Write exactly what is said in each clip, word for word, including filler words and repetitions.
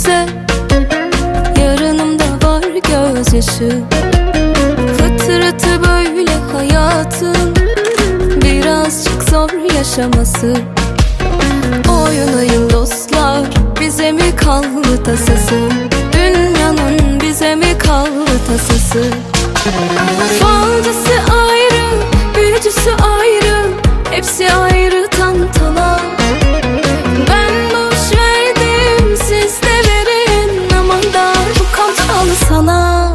bize. Yarınımda var gözyaşı, fıtratı böyle hayatın, birazcık zor yaşaması. Oynayın dostlar, bize mi kaldı tasası? Dünyanın bize mi kaldı tasası? Falcısı ayrı, büyücüsü ayrı, hepsi ayrı tantana. Ben boş verdim, siz de verin, aman da bu kantalı sana.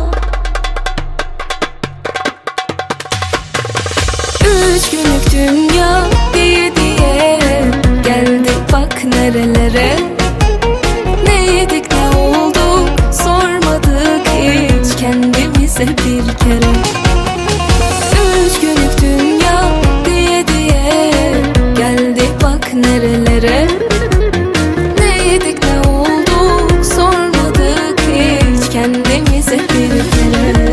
Üç günlük dünya diye diye geldik bak nerelere. Ne yedik ne olduk sormadık hiç kendimize bir kere. Üç günlük dünya diye diye geldik bak nerelere. Ne yedik ne olduk sormadık hiç kendimize bir kere.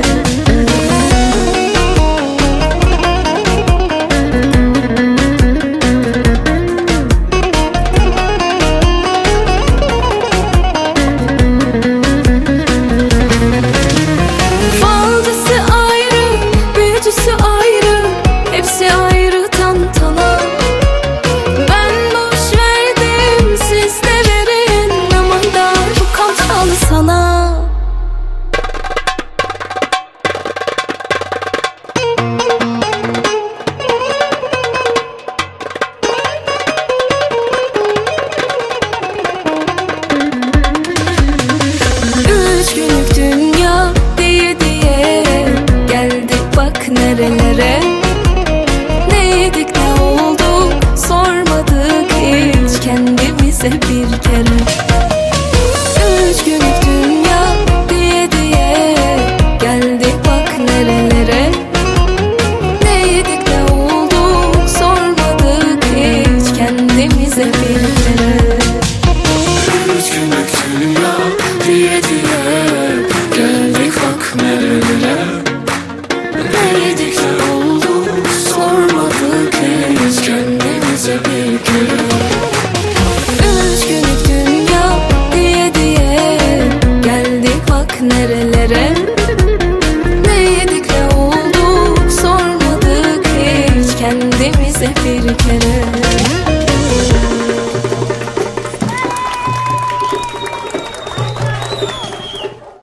Nerelere, ne yedik ne olduk sormadık hiç kendimize bir kere. Üç günlük dünya diye diye geldik bak nerelere. Ne yedik ne olduk sormadık hiç kendimize bir kere. Üç günlük dünya diye diye geldik bak nerelere. Ne yedik ne olduk sormadık hiç kendimize bir kere. Üç günlük dünya diye diye geldik bak nerelere. Ne yedik ne olduk sormadık hiç kendimize bir kere.